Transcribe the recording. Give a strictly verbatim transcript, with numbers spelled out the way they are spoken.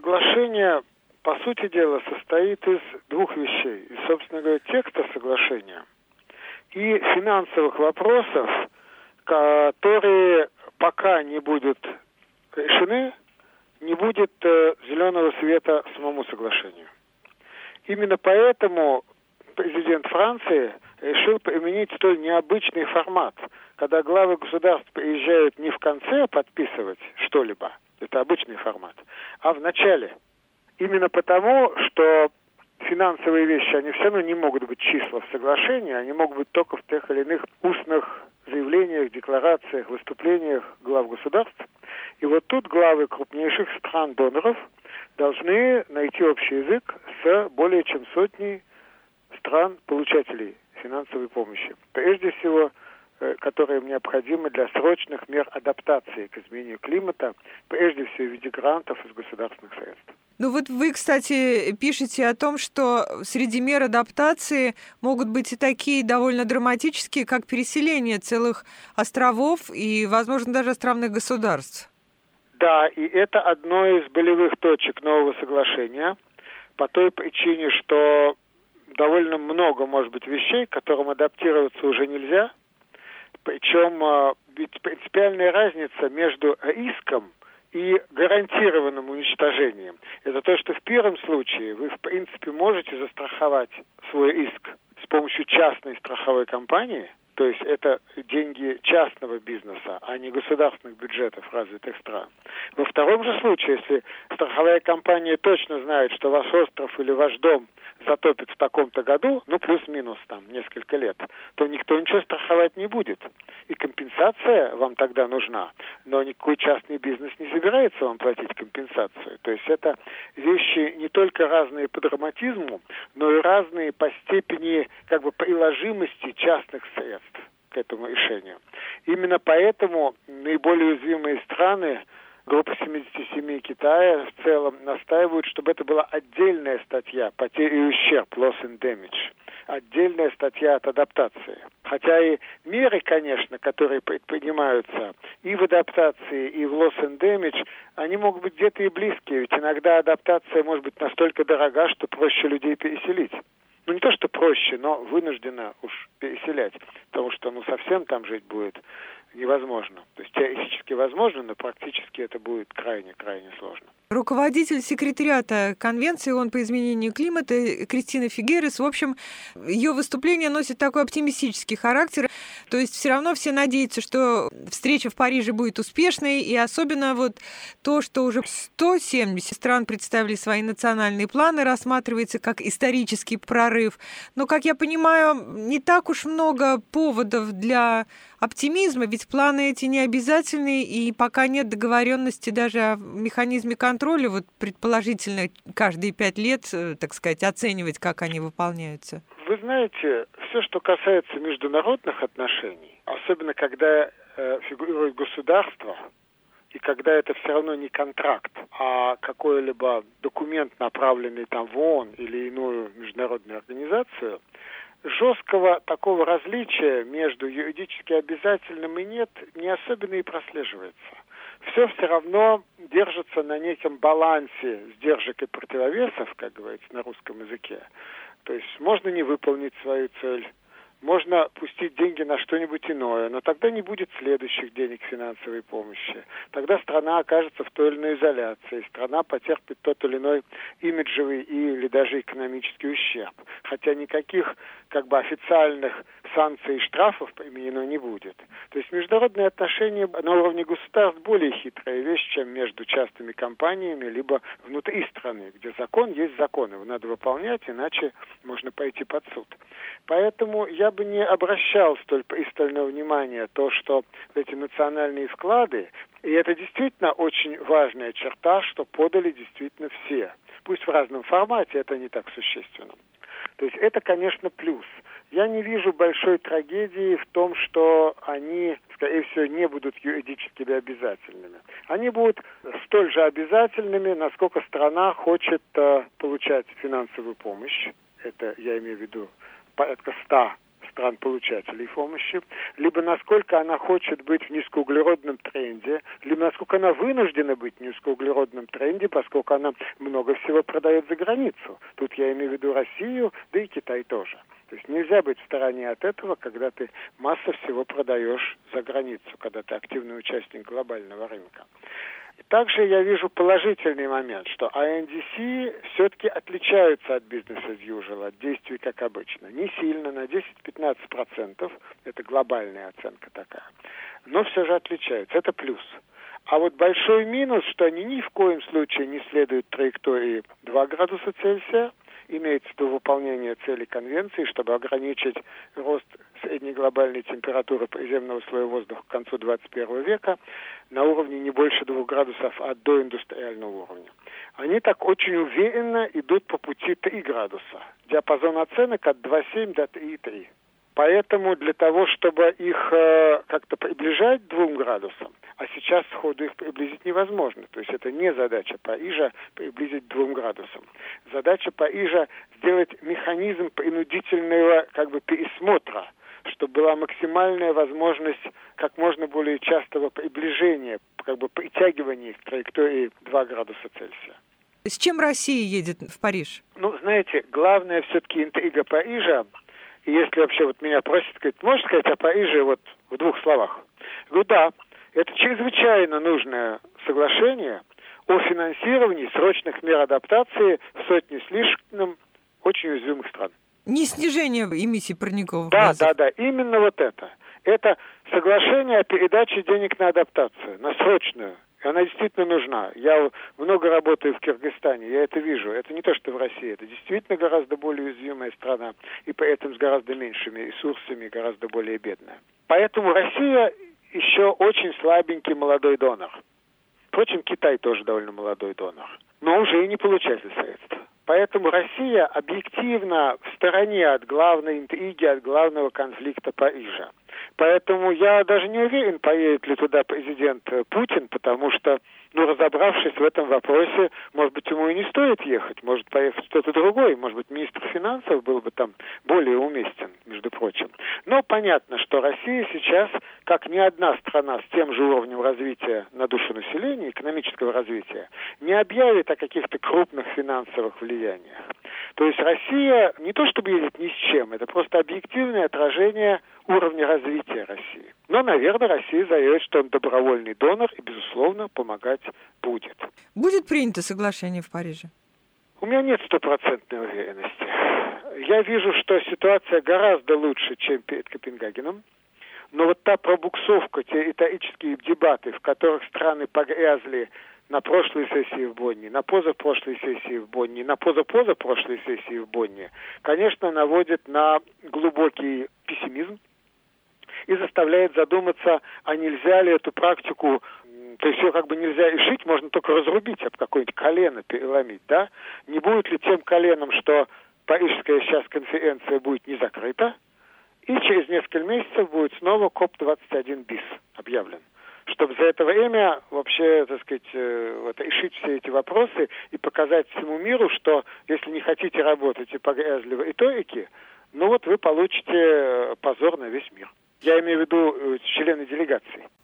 соглашение, по сути дела, состоит из двух вещей. И, собственно говоря, текста соглашения и финансовых вопросов, которые пока не будут решены, не будет э, зеленого света самому соглашению. Именно поэтому президент Франции решил применить столь необычный формат, когда главы государств приезжают не в конце подписывать что-либо, это обычный формат, а в начале. Именно потому, что финансовые вещи, они все равно не могут быть числа в соглашении, они могут быть только в тех или иных устных заявлениях, декларациях, выступлениях глав государств. И вот тут главы крупнейших стран-доноров должны найти общий язык с более чем сотней стран-получателей финансовой помощи. Прежде всего, которые необходимы для срочных мер адаптации к изменению климата, прежде всего в виде грантов из государственных средств. Ну вот вы, кстати, пишете о том, что среди мер адаптации могут быть и такие довольно драматические, как переселение целых островов и, возможно, даже островных государств. Да, и это одно из болевых точек нового соглашения, по той причине, что довольно много, может быть, вещей, к которым адаптироваться уже нельзя. Причем ведь принципиальная разница между риском и гарантированным уничтожением. Это то, что в первом случае вы, в принципе, можете застраховать свой иск с помощью частной страховой компании, то есть это деньги частного бизнеса, а не государственных бюджетов развитых стран. Во втором же случае, если страховая компания точно знает, что ваш остров или ваш дом затопит в таком-то году, ну плюс-минус там несколько лет, то никто ничего страховать не будет. И компенсация вам тогда нужна, но никакой частный бизнес не собирается вам платить компенсацию. То есть это вещи не только разные по драматизму, но и разные по степени как бы приложимости частных средств к этому решению. Именно поэтому наиболее уязвимые страны, группа семьдесят семь Китая в целом настаивают, чтобы это была отдельная статья «Потери и ущерб», loss and damage, отдельная статья от адаптации. Хотя и меры, конечно, которые предпринимаются и в адаптации, и в loss and damage, они могут быть где-то и близкие, ведь иногда адаптация может быть настолько дорога, что проще людей переселить. Ну, не то, что проще, но вынуждена уж переселять, потому что, ну, совсем там жить будет невозможно. То есть теоретически возможно, но практически это будет крайне-крайне сложно. Руководитель секретариата Конвенции ООН по изменению климата Кристина Фигерес, в общем, ее выступление носит такой оптимистический характер. То есть все равно все надеются, что встреча в Париже будет успешной, и особенно вот то, что уже сто семьдесят стран представили свои национальные планы, рассматривается как исторический прорыв. Но, как я понимаю, не так уж много поводов для оптимизма, ведь планы эти не обязательны, и пока нет договоренности даже о механизме контроля, вот предположительно каждые пять лет, так сказать, оценивать, как они выполняются. Вы знаете, все, что касается международных отношений, особенно когда э, фигурирует государство, и когда это все равно не контракт, а какой-либо документ, направленный там в ООН или иную международную организацию, жесткого такого различия между юридически обязательным и нет не особенно и прослеживается. Все все равно держится на неком балансе сдержек и противовесов, как говорится на русском языке. То есть можно не выполнить свою цель, можно пустить деньги на что-нибудь иное, но тогда не будет следующих денег финансовой помощи. Тогда страна окажется в той или иной изоляции, страна потерпит тот или иной имиджевый или даже экономический ущерб. Хотя никаких как бы официальных санкций и штрафов применено не будет. То есть международные отношения на уровне государств более хитрая вещь, чем между частными компаниями, либо внутри страны, где закон есть закон, его надо выполнять, иначе можно пойти под суд. Поэтому я бы не обращал столь пристального внимания то, что эти национальные вклады, и это действительно очень важная черта, что подали действительно все. Пусть в разном формате, это не так существенно. То есть это, конечно, плюс. Я не вижу большой трагедии в том, что они, скорее всего, не будут юридически обязательными. Они будут столь же обязательными, насколько страна хочет э, получать финансовую помощь. Это я имею в виду порядка ста стран-получателей помощи, либо насколько она хочет быть в низкоуглеродном тренде, либо насколько она вынуждена быть в низкоуглеродном тренде, поскольку она много всего продает за границу. Тут я имею в виду Россию, да и Китай тоже. То есть нельзя быть в стороне от этого, когда ты массу всего продаешь за границу, когда ты активный участник глобального рынка. И также я вижу положительный момент, что ай эн ди си все-таки отличаются от бизнес as usual, от действий как обычно. Не сильно, на десять-пятнадцать процентов, это глобальная оценка такая, но все же отличаются, это плюс. А вот большой минус, что они ни в коем случае не следуют траектории два градуса Цельсия, имеется в виду выполнение целей конвенции, чтобы ограничить рост средней глобальной температуры приземного слоя воздуха к концу двадцать первого века на уровне не больше двух градусов от доиндустриального уровня. Они так очень уверенно идут по пути три градуса. Диапазон оценок от два целых семь десятых до три целых три десятых. Поэтому для того, чтобы их э, как-то приближать к двум градусам, а сейчас сходу их приблизить невозможно. То есть это не задача Парижа приблизить к двум градусам. Задача Парижа сделать механизм принудительного как бы пересмотра, чтобы была максимальная возможность как можно более частого приближения, как бы притягивания к траектории два градуса Цельсия. С чем Россия едет в Париж? Ну, знаете, главная все-таки интрига Парижа. И если вообще вот меня просят, сказать, можешь сказать о Париже вот в двух словах? Я говорю, да, это чрезвычайно нужное соглашение о финансировании срочных мер адаптации в сотни с лишним очень уязвимых стран. Не снижение эмиссий парниковых да, газов. Да, да, да, именно вот это. Это соглашение о передаче денег на адаптацию, на срочную. И она действительно нужна. Я много работаю в Кыргызстане, я это вижу. Это не то, что в России. Это действительно гораздо более уязвимая страна, и поэтому с гораздо меньшими ресурсами, гораздо более бедная. Поэтому Россия еще очень слабенький молодой донор. Впрочем, Китай тоже довольно молодой донор, но уже и не получатель средств. Поэтому Россия объективно в стороне от главной интриги, от главного конфликта Парижа. Поэтому я даже не уверен, поедет ли туда президент Путин, потому что, ну, разобравшись в этом вопросе, может быть, ему и не стоит ехать, может поехать кто-то другой, может быть, министр финансов был бы там более уместен, между прочим. Но понятно, что Россия сейчас, как ни одна страна с тем же уровнем развития на душу населения, экономического развития, не объявит о каких-то крупных финансовых влияниях. То есть Россия не то чтобы едет ни с чем, это просто объективное отражение уровня развития России. Но, наверное, Россия заявит, что он добровольный донор и, безусловно, помогать будет. Будет принято соглашение в Париже? У меня нет стопроцентной уверенности. Я вижу, что ситуация гораздо лучше, чем перед Копенгагеном. Но вот та пробуксовка, те риторические дебаты, в которых страны погрязли на прошлой сессии в Бонне, на позапрошлой сессии в Бонне, на позапозапрошлой сессии в Бонне, конечно, наводит на глубокий пессимизм и заставляет задуматься, а нельзя ли эту практику, то есть ее как бы нельзя решить, можно только разрубить, об какое-нибудь колено переломить, да? Не будет ли тем коленом, что Парижская сейчас конференция будет не закрыта, и через несколько месяцев будет снова коп двадцать один bis объявлен, чтобы за это время вообще, так сказать, вот, решить все эти вопросы и показать всему миру, что если не хотите работать и погрязли в риторике, ну вот вы получите позор на весь мир. Я имею в виду члены делегации.